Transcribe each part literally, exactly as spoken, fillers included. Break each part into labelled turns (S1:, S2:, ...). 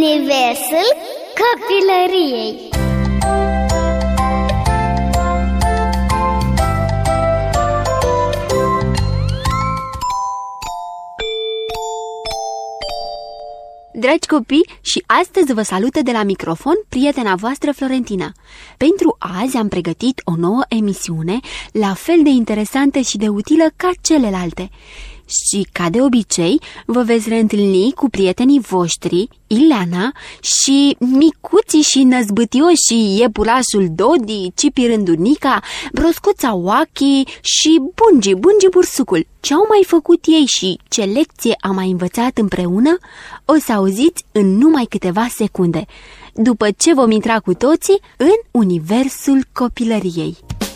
S1: Universul copilăriei.
S2: Dragi copii, și astăzi vă salută de la microfon prietena voastră Florentina. Pentru azi am pregătit o nouă emisiune, la fel de interesantă și de utilă ca celelalte. Și, ca de obicei, vă veți reîntâlni cu prietenii voștri, Ileana, și micuții și năzbâtioși iepurașul Dodi, Cipi Rândurnica, broscuța Oachi și Bungi, Bungi Bursucul. Ce au mai făcut ei și ce lecție am mai învățat împreună, o să auziți în numai câteva secunde, după ce vom intra cu toții în universul copilăriei.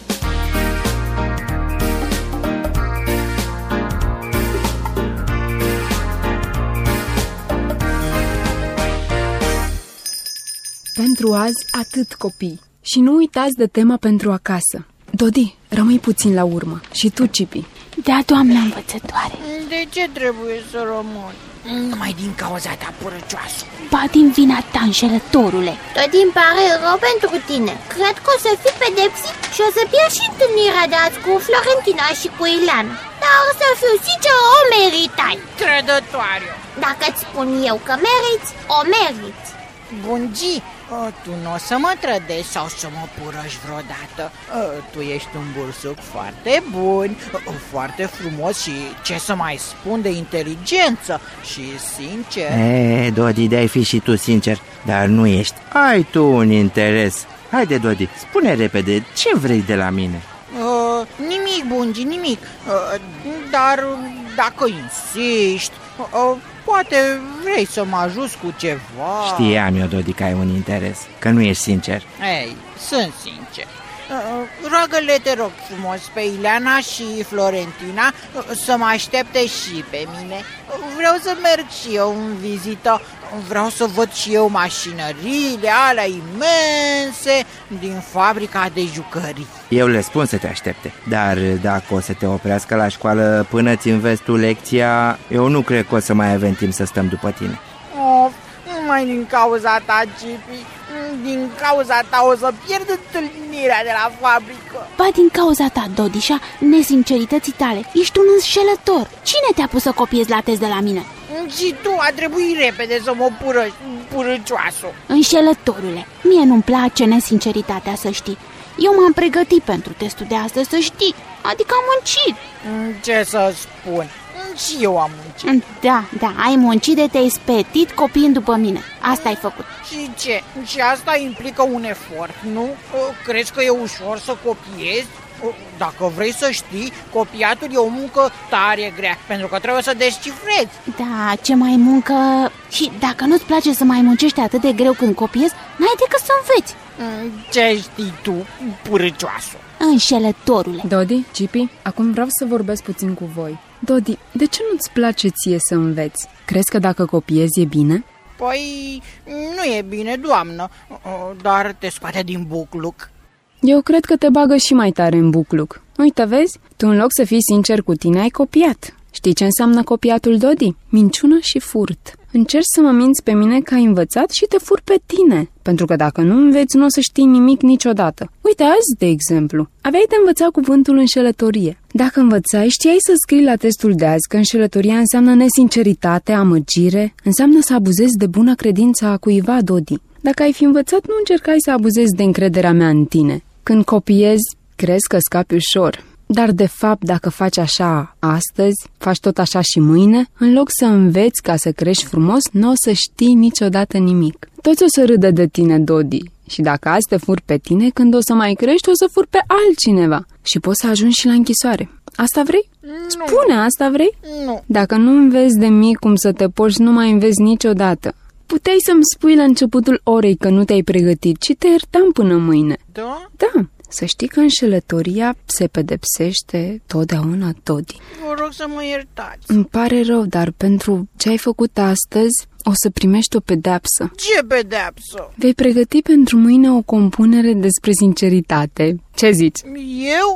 S3: Pentru azi atât, copii. Și nu uitați de tema pentru acasă. Dodi, rămâi puțin la urmă. Și tu, Cipi.
S4: Da, doamna învățătoare.
S5: De ce trebuie să rămân? Numai din cauza ta, purăcioasă.
S4: Ba din vina ta, înșelătorule.
S1: Tot îmi pare rău pentru tine. Cred că o să fii pedepsit și o să pierzi și întâlnirea de azi cu Florentina și cu Ileana. Dar să fiu sincer, o meritai.
S5: Trădătoare.
S1: Dacă îți spun eu că meriți, o meriți.
S5: Bungi, tu nu o să mă trădești sau să mă purăși vreodată. Tu ești un bursuc foarte bun, foarte frumos și, ce să mai spun, de inteligență și sincer.
S6: E, Dodi, de-ai fi și tu sincer, dar nu ești. Ai tu un interes. Haide, Dodi, spune repede, ce vrei de la mine?
S5: Uh, nimic, Bungi, nimic. Uh, dar dacă insiști, uh, poate vrei să mă ajuți cu ceva.
S6: Știam eu, Dodi, că ai un interes, că nu ești sincer.
S5: Ei, sunt sincer. uh, Roagă-le, te rog frumos, pe Ileana și Florentina uh, să mă aștepte și pe mine. Vreau să merg și eu în vizită. Vreau să văd și eu mașinăriile alea imense din fabrica de jucării.
S6: Eu le spun să te aștepte, dar dacă o să te oprească la școală până ți înveți tu lecția, eu nu cred că o să mai avem timp să stăm după tine.
S5: Of, numai din cauza ta, Cipi. Din cauza ta o să pierd întâlnirea de la fabrică.
S4: Ba din cauza ta, Dodișa, nesincerității tale. Ești un înșelător. Cine te-a pus să copiezi la test de la mine?
S5: Și tu a trebuit repede să mă purăși, purăcioasă.
S4: Înșelătorule, mie nu-mi place nesinceritatea, să știi. Eu m-am pregătit pentru testul de astăzi, să știi. Adică am muncit.
S5: Ce să spun, și eu am muncit.
S4: Da, da, ai muncit de te-ai spetit copiind după mine. Asta ai făcut.
S5: Și ce? Și asta implică un efort, nu? Crezi că e ușor să copiezi? Dacă vrei să știi, copiatul e o muncă tare grea, pentru că trebuie să descifrezi.
S4: Da, ce mai muncă... Și dacă nu-ți place să mai muncești atât de greu când copiezi, n-ai decât să înveți.
S5: Ce știi tu, purăcioasă?
S4: Înșelătorule.
S3: Dodi, Cipi, acum vreau să vorbesc puțin cu voi. Dodi, de ce nu-ți place ție să înveți? Crezi că dacă copiezi e bine?
S5: Păi, nu e bine, doamnă, dar te scoate din bucluc.
S3: Eu cred că te bagă și mai tare în bucluc. Uite, vezi? Tu, în loc să fii sincer cu tine, ai copiat. Știi ce înseamnă copiatul, Dodi? Minciună și furt. Încerci să mă minți pe mine că ai învățat și te fur pe tine. Pentru că dacă nu înveți, nu o să știi nimic niciodată. Uite, azi, de exemplu, aveai de învățat cuvântul înșelătorie. Dacă învățai, știai să scrii la testul de azi că înșelătoria înseamnă nesinceritate, amăgire, înseamnă să abuzezi de bună credință a cuiva, Dodi. Dacă ai fi învățat, nu încercai să abuzezi de încrederea mea în tine. Când copiezi, crezi că scapi ușor. Dar de fapt, dacă faci așa astăzi, faci tot așa și mâine, în loc să înveți ca să crești frumos, nu o să știi niciodată nimic. Toți o să râdă de tine, Dodi. Și dacă azi te fur pe tine, când o să mai crești, o să fur pe altcineva. Și poți să ajungi și la închisoare. Asta vrei?
S5: Nu.
S3: Spune, asta vrei?
S5: Nu.
S3: Dacă nu înveți de mic cum să te porți, nu mai înveți niciodată. Puteai să-mi spui la începutul orei că nu te-ai pregătit și te iertam până mâine.
S5: Da?
S3: Da, să știi că înșelătoria se pedepsește totdeauna, Dodi.
S5: Vă rog să mă iertați.
S3: Îmi pare rău, dar pentru ce ai făcut astăzi, o să primești o pedeapsă.
S5: Ce pedeapsă?
S3: Vei pregăti pentru mâine o compunere despre sinceritate. Ce zici?
S5: Eu?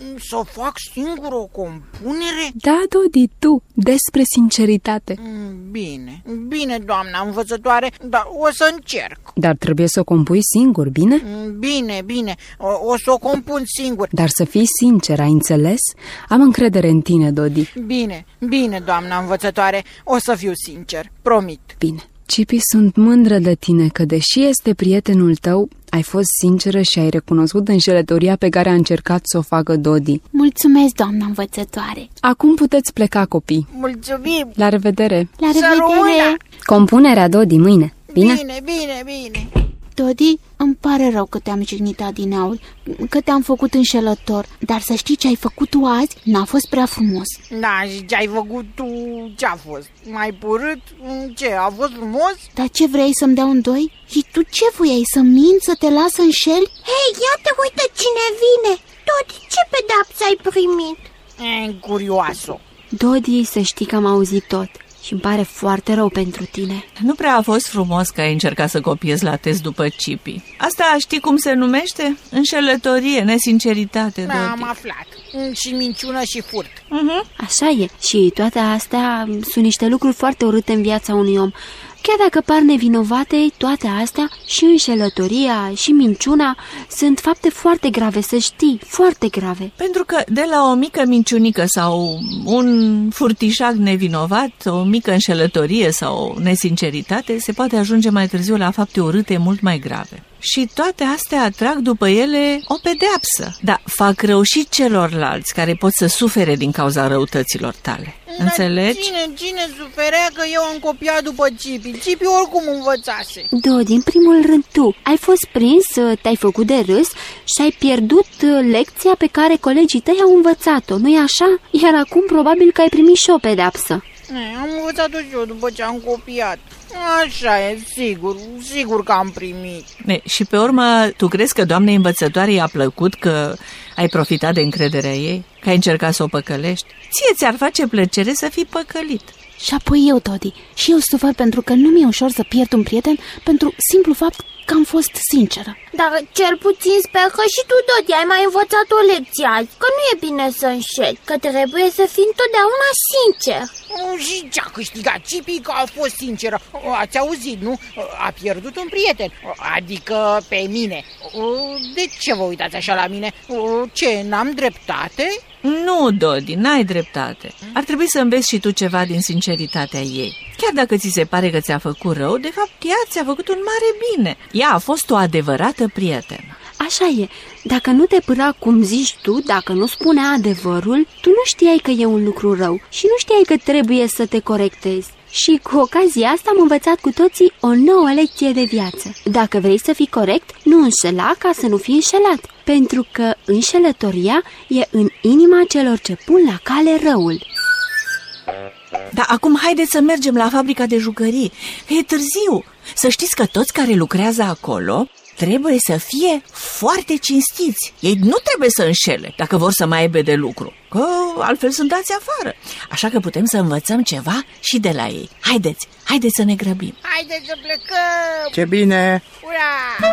S5: Să fac singur o compunere?
S3: Da, Dodi, tu, despre sinceritate.
S5: Bine, bine, doamna învățătoare, dar o să încerc.
S3: Dar trebuie să o compui singur, bine?
S5: Bine, bine, o, o să o compun singur.
S3: Dar să fii sincer, ai înțeles? Am încredere în tine, Dodi.
S5: Bine, bine, doamna învățătoare, o să fiu sincer, promit.
S3: Bine. Cipi, sunt mândră de tine că, deși este prietenul tău, ai fost sinceră și ai recunoscut înșelătoria pe care a încercat să o facă Dodi.
S4: Mulțumesc, doamna învățătoare.
S3: Acum puteți pleca, copii.
S5: Mulțumim.
S3: La revedere.
S4: La revedere.
S2: Compunerea, Dodi, mâine. Bine?
S5: Bine, bine, bine.
S4: Dodi, îmi pare rău că te-am jignit adineauri, că te-am făcut înșelător, dar să știi ce ai făcut tu azi n-a fost prea frumos.
S5: Da, și ce ai făcut tu, ce-a fost? Mai purât? Ce, a fost frumos?
S4: Dar ce vrei să-mi dea un doi? Și tu ce voiai, să minți, să te las să înșeli?
S1: Hei, iată, uite cine vine! Dodi, ce pedapsă ai primit?
S5: E, curioasă.
S2: Dodi, să știi că am auzit tot și îmi pare foarte rău pentru tine.
S7: Nu prea a fost frumos că ai încercat să copiezi la test după Cipi. Asta știi cum se numește? Înșelătorie, nesinceritate, Dodi.
S5: Da, am aflat. Și minciună și furt.
S7: Uh-huh.
S2: Așa e. Și toate astea sunt niște lucruri foarte urâte în viața unui om. Chiar dacă par nevinovate, toate astea, și înșelătoria, și minciuna, sunt fapte foarte grave, să știi, foarte grave.
S7: Pentru că de la o mică minciunică sau un furtișag nevinovat, o mică înșelătorie sau nesinceritate, se poate ajunge mai târziu la fapte urâte mult mai grave. Și toate astea atrag după ele o pedeapsă, dar fac rău și celorlalți care pot să sufere din cauza răutăților tale.
S5: Dar
S7: înțelegi?
S5: Cine, cine suferea că eu am copiat după Cipi? Cipi oricum învățase.
S2: Dodi, în primul rând tu ai fost prins, te-ai făcut de râs și ai pierdut lecția pe care colegii tăi au învățat-o, nu-i așa? Iar acum probabil că ai primit și o pedeapsă.
S5: E, am învățat-o și eu după ce am copiat. Așa e, sigur, sigur că am primit.
S7: E, și pe urmă, tu crezi că doamnei învățătoare i-a plăcut că ai profitat de încrederea ei? Că ai încercat să o păcălești? Ție ți-ar face plăcere să fii păcălit.
S4: Și apoi eu, Dodi, și eu sufăr pentru că nu mi-e ușor să pierd un prieten pentru simplu fapt că am fost sinceră.
S1: Dar cel puțin sper că și tu, Dodi, ai mai învățat o lecție azi, că nu e bine să înșeli, că trebuie să fii întotdeauna sincer.
S5: Și ce-a câștigat Cipi că a fost sinceră? Ați auzit, nu? A pierdut un prieten, adică pe mine. De ce vă uitați așa la mine? Ce, n-am dreptate?
S7: Nu, Dodi, n-ai dreptate. Ar trebui să înveți și tu ceva din sinceritatea ei. Chiar dacă ți se pare că ți-a făcut rău, de fapt ea ți-a făcut un mare bine. Ea a fost o adevărată prietenă.
S2: Așa e, dacă nu te păra cum zici tu, dacă nu spunea adevărul, tu nu știai că e un lucru rău și nu știai că trebuie să te corectezi. Și cu ocazia asta am învățat cu toții o nouă lecție de viață. Dacă vrei să fii corect, nu înșela ca să nu fii înșelat, pentru că înșelătoria e în inima celor ce pun la cale răul.
S7: Dar acum haideți să mergem la fabrica de jucării. E târziu. Să știți că toți care lucrează acolo trebuie să fie foarte cinstiți. Ei nu trebuie să înșele dacă vor să mai aibă de lucru, că altfel sunt dați afară. Așa că putem să învățăm ceva și de la ei. Haideți, haideți să ne grăbim.
S5: Haideți să plecăm!
S6: Ce bine!
S5: Ura!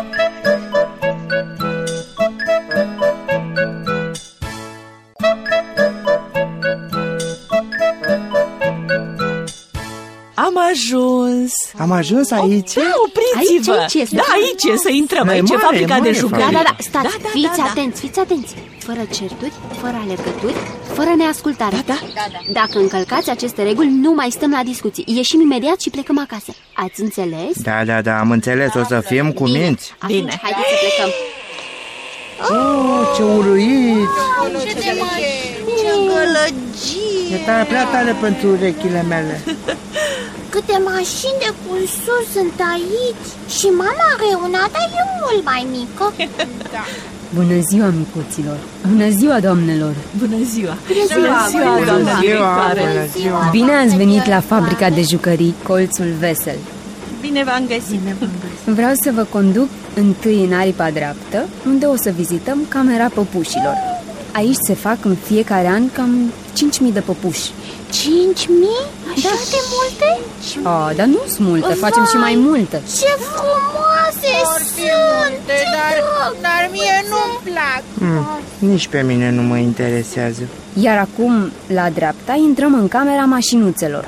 S7: Am ajuns.
S6: Am ajuns aici?
S7: Da, opriți-vă.
S2: Aici, aici,
S7: da, aici e, să intrăm.
S6: Da, e
S7: Aici e
S6: mare,
S7: fabrica
S6: mare
S7: de jucării.
S2: Da, da, da, stați,
S7: Da, da,
S2: fiți
S7: da, da.
S2: atenți, fiți atenți. Fără certuri, fără alergături, fără neascultare.
S7: Da,
S5: da, da.
S2: Dacă încălcați aceste reguli, nu mai stăm la discuții. Ieșim imediat și plecăm acasă. Ați înțeles?
S6: Da, da, da, am înțeles, o să fim cu minți.
S2: Atunci,
S7: Bine.
S2: haideți să plecăm.
S6: Oh, ce uruit!
S5: Ce de ce gălăgie!
S6: E tare, prea tare pentru urechile mele.
S1: Câte mașini de cursuri sunt aici. Și mama are una, dar e mult mai mică.
S5: Da.
S3: Bună ziua, micuților! Bună ziua, doamnelor!
S7: Bună ziua.
S1: Bună ziua,
S7: ziua,
S1: bună
S7: doamna
S6: ziua,
S7: Victorie.
S6: bună ziua.
S3: Bine ați venit la fabrica de jucării Colțul Vesel.
S7: Bine v-am găsit.
S3: Vreau să vă conduc întâi în aripa dreaptă, unde o să vizităm camera păpușilor. Aici se fac în fiecare an cam cinci mii de păpuși.
S1: Cinci mii? Așa de multe?
S3: A, dar nu sunt multe, facem și mai multe.
S1: Ce frumoase
S5: Or fi
S1: sunt!
S5: multe,
S1: Ce
S5: dar,
S1: drag!
S5: dar mie nu-mi plac.
S6: Mm. Nici pe mine nu mă interesează.
S3: Iar acum, la dreapta, intrăm în camera mașinuțelor.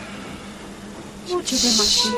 S2: Ce de mașini!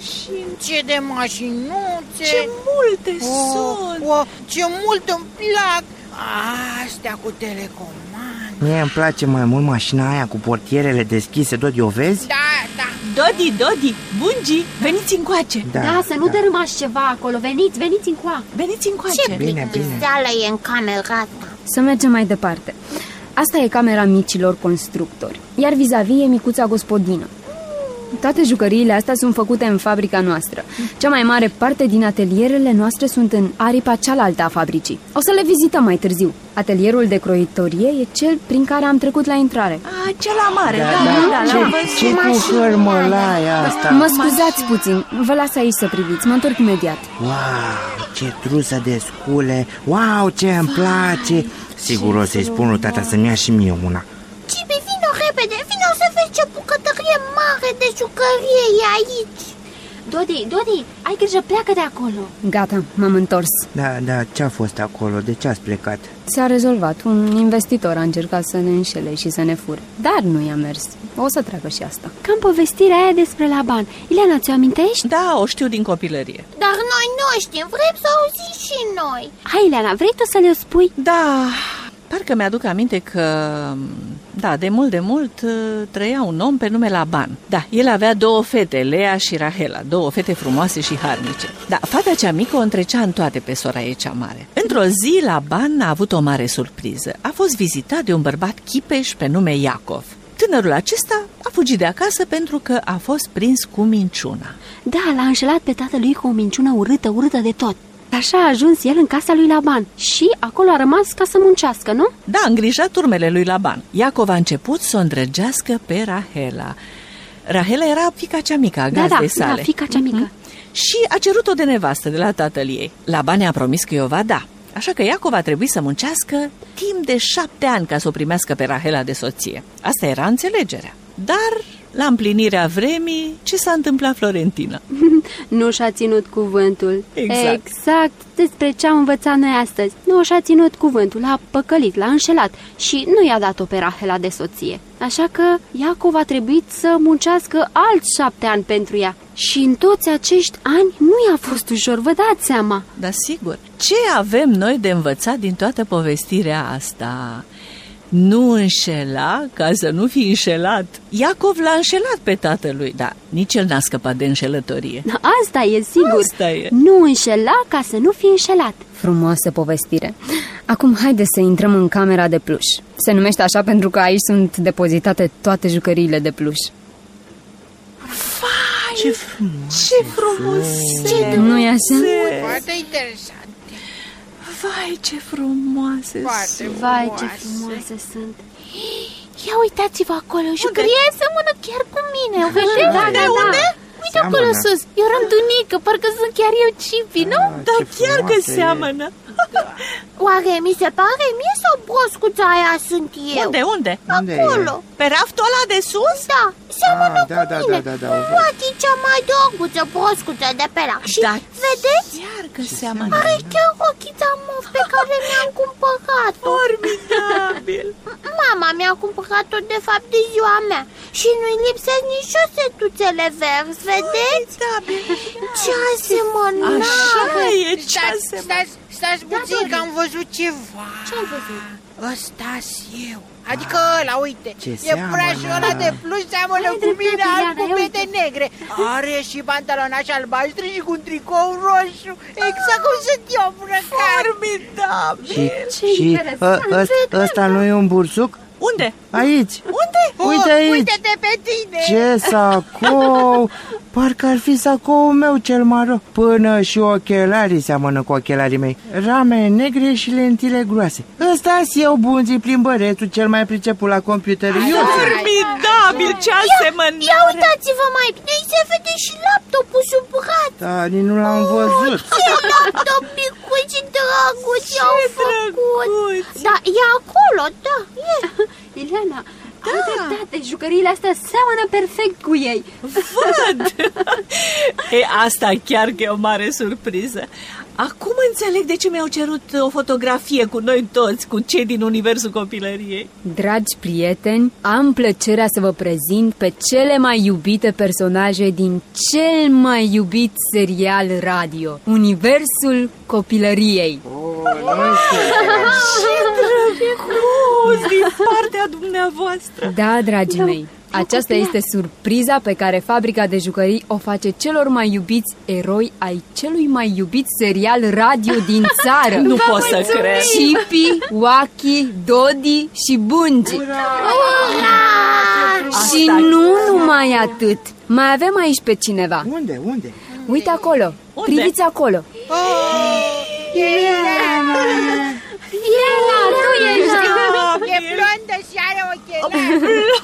S5: Ce de mașinuțe!
S7: Ce multe
S5: oh,
S7: sunt!
S5: Oh, ce mult îmi plac! Astea cu telecomandă.
S6: Mie îmi place mai mult mașina aia cu portierele deschise, Dodi, o vezi?
S5: Da, da.
S7: Dodi, Dodi, Bungi, veniți încoace.
S6: Da,
S2: Da, să nu
S6: da.
S2: dărâmați ceva acolo. Veniți, veniți încoa.
S7: Veniți încoace.
S1: Ce
S6: Bine, bine.
S1: plictiseală e în camera asta.
S3: Să mergem mai departe. Asta e camera micilor constructori, iar vis-a-vis e micuța gospodină. Toate jucăriile astea sunt făcute în fabrica noastră. Cea mai mare parte din atelierele noastre sunt în aripa cealaltă a fabricii. O să le vizităm mai târziu. Atelierul de croitorie e cel prin care am trecut la intrare.
S7: A, cela mare, da,
S6: Da,
S7: da,
S6: da.
S7: da, l-am văzut.
S6: Ce, ce cu hărmălaia asta?
S3: Mă scuzați puțin, vă las aici să priviți, mă întorc imediat.
S6: Wow, ce trusă de scule. Wow, ce îmi place. Sigur o să-i spun lui tata să-mi ia și mie una.
S1: Cibi, vino repede, vino să vezi ce bucătărie mare de jucărie e aici.
S2: Dodi, Dodi, ai grijă, pleacă de acolo.
S3: Gata, m-am întors.
S6: Da, da, ce-a fost acolo? De ce ați plecat?
S3: S-a rezolvat, un investitor a încercat să ne înșele și să ne fure. Dar nu i-a mers, o să treacă și asta.
S2: Cam povestirea aia despre Laban. Ileana, ți-o amintești?
S7: Da, o știu din copilărie.
S1: Dar noi nu știm, vrem să auzim și noi.
S2: Hai, Ileana, vrei tu să le spui?
S7: Da, parcă mi-aduc aminte că, da, de mult de mult trăia un om pe nume Laban. Da, el avea două fete, Lea și Rahela, două fete frumoase și harnice. Da, fata cea mică o întrecea în toate pe sora ei cea mare. Într-o zi, Laban a avut o mare surpriză. A fost vizitat de un bărbat chipeș pe nume Iacov. Tânărul acesta a fugit de acasă pentru că a fost prins cu minciuna.
S2: Da, l-a înșelat pe tatălui cu o minciună urâtă, urâtă de tot. Așa a ajuns el în casa lui Laban și acolo a rămas ca să muncească, nu?
S7: Da, îngrijat urmele lui Laban. Iacov a început să o îndrăgească pe Rahela. Rahela era fiica cea mică a
S2: Da,
S7: gazdei
S2: da,
S7: sale.
S2: da, fiica cea mică.
S7: Și a cerut-o de nevastă de la tatăl ei. Laban i-a promis că i-o va da. Așa că Iacov a trebuit să muncească timp de șapte ani ca să o primească pe Rahela de soție. Asta era înțelegerea. Dar, la împlinirea vremii, ce s-a întâmplat, Florentina?
S2: Nu și-a ținut cuvântul.
S7: Exact.
S2: Exact despre ce am învățat noi astăzi. Nu și-a ținut cuvântul, l-a păcălit, l-a înșelat și nu i-a dat-o pe Rahela de soție. Așa că Iacov a trebuit să muncească alți șapte ani pentru ea. Și în toți acești ani nu i-a fost ușor, vă dați seama.
S7: Da, sigur. Ce avem noi de învățat din toată povestirea asta? Nu înșela ca să nu fi înșelat. Iacov l-a înșelat pe tatălui, dar nici el n-a scăpat de înșelătorie.
S2: Asta e sigur.
S7: Asta e.
S2: Nu înșela ca să nu fi înșelat.
S3: Frumoasă povestire. Acum haide să intrăm în camera de pluș. Se numește așa pentru că aici sunt depozitate toate jucăriile de pluș.
S7: Vai,
S6: Ce frumos!
S7: ce frumos! Ce
S3: Nu-i așa?
S5: Foarte interesant.
S7: Vai, ce frumoase
S5: Foarte
S7: sunt!
S2: Vai, ce
S5: frumoase.
S2: frumoase sunt.
S1: Ia uitați-vă acolo, jucăria seamănă chiar cu mine, o vedeți?
S2: Da, da, da.
S1: Uite acolo
S6: Seamănă.
S1: sus, e o rândunică, parcă sunt chiar eu Cipi, nu?
S7: Da,
S6: Ce
S7: chiar că
S6: frumoasă e.
S7: seamănă!
S1: Oare mi se pare mie sau broscuța aia sunt eu?
S7: Unde, unde?
S6: Unde e?
S1: Acolo.
S7: Pe raftul ăla de sus?
S1: Da, seamănă
S6: Ah, da,
S1: cu
S6: da,
S1: mine.
S6: da, da, da, o văd.
S1: Poate e cea mai drăguță broscuță de pe lac. Și
S7: Da,
S1: vedeți?
S7: chiar că seamănă!
S1: Are chiar rochița mov pe care mi-am cumpărat-o.
S7: Formidabil!
S1: Mama mi-a cumpărat-o de fapt de ziua mea. Și nu-i lipsesc nici șosetuțele verzi, vedeți?
S7: Formidabil!
S1: Ce asemănare!
S7: Așa e, ce
S5: Stați,
S7: asemănă!
S5: stați, stați puțin că am văzut ceva.
S1: Ce-ai văzut?
S5: Ăsta-s eu. Adică ăla, uite,
S6: Ce
S5: e
S6: seamănă.
S5: brașul ăla de plus, seamănă
S2: Ai
S5: cu
S2: dreptate,
S5: mine, alb
S2: Ileana,
S5: cu
S2: ia
S5: pete negre. Are și pantalonași albaștri și cu un tricou roșu, exact cum sunt eu îmbrăcat.
S7: Formidabil!
S6: Și,
S2: Ce
S6: și
S2: interesant.
S6: ă, ăsta, ăsta nu e un bursuc?
S7: Unde?
S6: Aici!
S7: Unde?
S6: Uite aici!
S5: Uite-te pe tine!
S6: Ce sacou! Parcă ar fi sacoul meu cel mare. Până și ochelarii seamănă cu ochelarii mei. Rame negre și lentile groase. Ăsta-s eu, Bunzi, plimbărețul cel mai priceput la computer. Eu sunt.
S7: Formidabil, ce
S1: Ia
S7: asemănare!
S1: uitați-vă mai bine, îi se vede și laptopul sub braț.
S6: Da, nici nu l-am văzut.
S1: Ce laptop micuți și drăguți i-au făcut.
S7: drăguți!
S1: Da, e acolo, da, e.
S2: Ileana, da. Are dreptate, jucăriile astea seamănă perfect cu ei.
S7: Văd! E, asta chiar că e o mare surpriză. Acum înțeleg de ce mi-au cerut o fotografie cu noi toți, cu cei din universul copilăriei.
S3: Dragi prieteni, am plăcerea să vă prezint pe cele mai iubite personaje din cel mai iubit serial radio, Universul Copilăriei.
S6: Oh, nu știu.
S7: Ce drăguț din partea dumneavoastră!
S3: Da, dragii mei, aceasta este surpriza pe care Fabrica de Jucării o face celor mai iubiți eroi ai celui mai iubit serial radio din țară.
S7: Nu pot să cred.
S3: Chipi, Wacky, Dodi și Bungi. Și nu numai atât. Mai avem aici pe cineva.
S6: Unde, unde?
S3: Uite acolo,
S7: Unde?
S3: priviți acolo.
S1: Iela, tu ești!
S5: E blondă și are ochelari.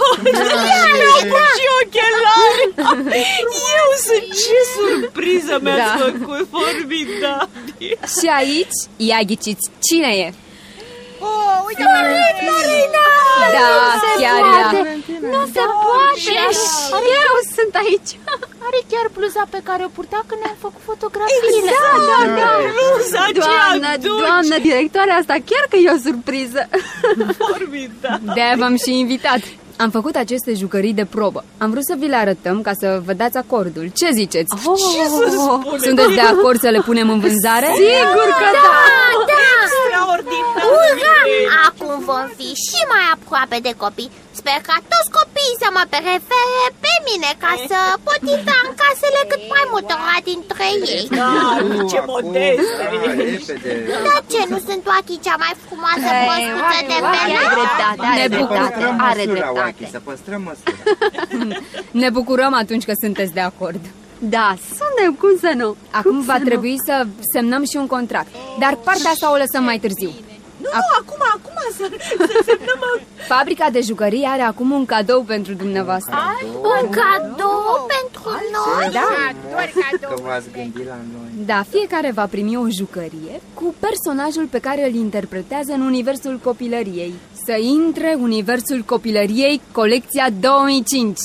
S7: Și ochelari! Eu sunt, ce surpriză mi-ați
S3: Da.
S7: făcut, formidabil!
S3: Și aici, ia ghiciți, cine e?
S5: Oh, uite,
S1: Florina!
S3: Da, chiar ea.
S1: Nu se poate! Eu sunt aici!
S4: Are chiar bluza pe care o purta când ne-am făcut fotografiile.
S1: Da, da!
S7: Bluza
S3: Doamnă,
S7: aceea dulce!
S3: doamnă directoare, asta chiar că e o surpriză.
S7: Formidabil!
S3: De-aia v-am și invitat. Am făcut aceste jucării de probă. Am vrut să vi le arătăm ca să vă dați acordul. Ce ziceți?
S7: Ce să spune?
S3: Sunteți de acord să le punem în vânzare? Sigur că da!
S1: Da!
S7: Extraordinar!
S1: Ura! Acum vom fi și mai aproape de copii. Sper ca toți copiii să mă prefere pe mine ca să pot intra în casele cât mai multora dintre ei.
S7: Da, ce modestă
S6: repede.
S1: De ce nu sunt Wacky cea mai frumoasă păscuță de pe
S2: Are
S1: lume?
S2: dreptate, are
S3: Ne
S2: dreptate,
S6: Păstrăm
S2: are
S6: măsura, Wacky,
S2: dreptate.
S6: să păstrăm măsura.
S3: Ne bucurăm atunci că sunteți de acord.
S2: Da, suntem, cum să nu?
S3: Acum va trebui să semnăm și un contract. Dar partea asta o lăsăm mai târziu.
S7: Nu, nu, acum, acum să, să semnăm.
S3: Fabrica de Jucării are acum un cadou pentru dumneavoastră.
S1: Un cadou pentru noi?
S3: Da.
S6: Că v-ați gândit la noi.
S3: Da, fiecare va primi o jucărie cu personajul pe care îl interpretează în Universul Copilăriei. Să intre Universul Copilăriei, colecția două mii cinci.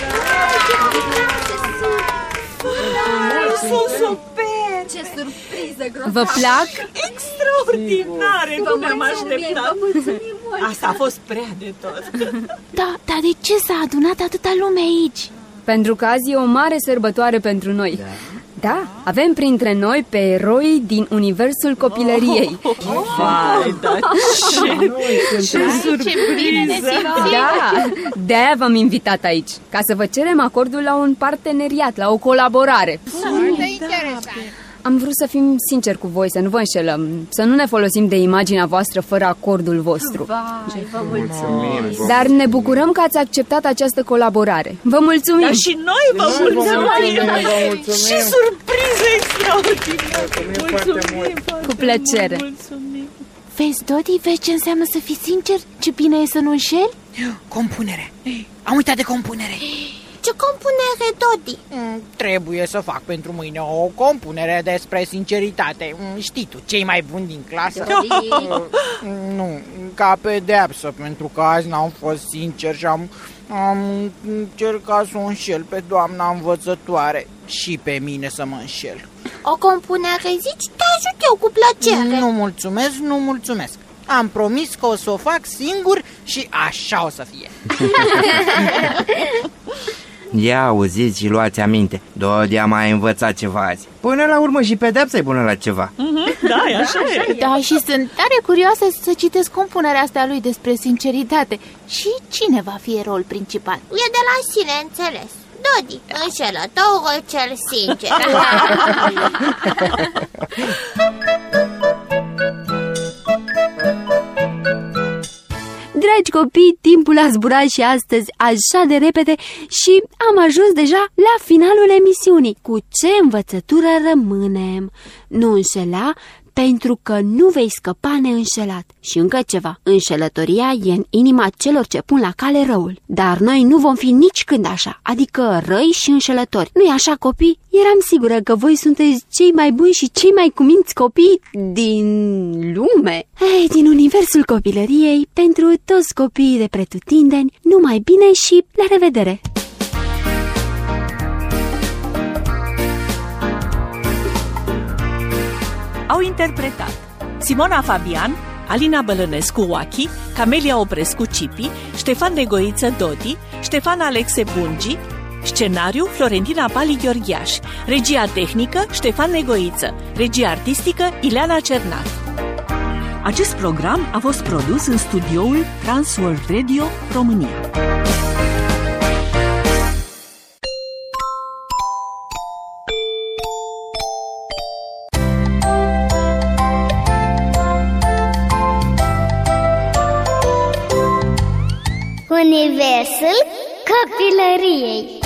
S7: Sunt super!
S2: Ce surpriză grozavă!
S3: Vă plac?
S7: Extraordinare! Nu ne-am așteptat.
S2: mulțumim mult!
S7: Asta a fost prea de tot.
S4: Da, dar de ce s-a adunat atâta lume aici?
S3: Pentru că azi e o mare sărbătoare pentru noi. Da, avem printre noi pe eroi din Universul Copilăriei.
S7: Vai, da, ce, ce surpriză!
S3: Da, de-aia v-am invitat aici, ca să vă cerem acordul la un parteneriat, la o colaborare.
S5: Foarte interesant.
S3: Am vrut să fim sinceri cu voi, să nu vă înșelăm, să nu ne folosim de imaginea voastră fără acordul vostru.
S2: Vai, vă mulțumim!
S6: Mulțumim, vă
S3: Dar ne bucurăm că ați acceptat această colaborare. Vă mulțumim!
S7: Dar și noi vă
S6: Noi vă
S7: mulțumim!
S6: mulțumim, vă mulțumim.
S7: Ce surpriză extraordinară!
S6: Mulțumim foarte mult.
S3: Cu plăcere.
S7: Mulțumim!
S4: Vezi, Dodi, vezi ce înseamnă să fii sincer? Ce bine e să nu înșeli?
S5: Compunere. Am uitat de compunere.
S1: Ce compunere, Dodi?
S5: Mm, Trebuie să fac pentru mâine o compunere despre sinceritate. Mm, Știi tu, cei mai buni din clasă. Mm, Nu, ca pedeapsă, pentru că azi n-am fost sincer și am, am încercat să o înșel pe doamna învățătoare și pe mine să mă înșel.
S1: O compunere zici? Te ajut eu cu plăcere.
S5: Nu mulțumesc, nu mulțumesc. Am promis că o să o fac singur și așa o să fie.
S6: Ia auziți și luați aminte. Dodi a mai învățat ceva azi. Până la urmă și pedepsa e bună la ceva.
S7: Da, e așa e.
S4: Da, și sunt tare curioasă să citesc compunerea asta lui despre sinceritate. Și cine va fi eroul principal?
S1: E de la sine înțeles. Dodi, înșelătorul cel sincer.
S2: Dragi copii, timpul a zburat și astăzi așa de repede și am ajuns deja la finalul emisiunii. Cu ce învățătură rămânem? Nu înșela, pentru că nu vei scăpa neînșelat. Și încă ceva, înșelătoria e în inima celor ce pun la cale răul. Dar noi nu vom fi nici când așa, adică răi și înșelători. Nu-i așa, copii? Eram sigură că voi sunteți cei mai buni și cei mai cuminți copii din lume. Ei, din universul copilăriei, pentru toți copiii de pretutindeni, numai bine și la revedere!
S8: au interpretat Simona Fabian, Alina Bălănescu Oachi, Camelia Oprescu Cipi, Ștefan Negoiță Dodi, Ștefan Alexe Bungi, scenariu Florentina Pali Gheorghiaș, regia tehnică Ștefan Negoiță, regia artistică Ileana Cernat. Acest program a fost produs în studioul Transworld Radio România.
S1: Universul copilăriei.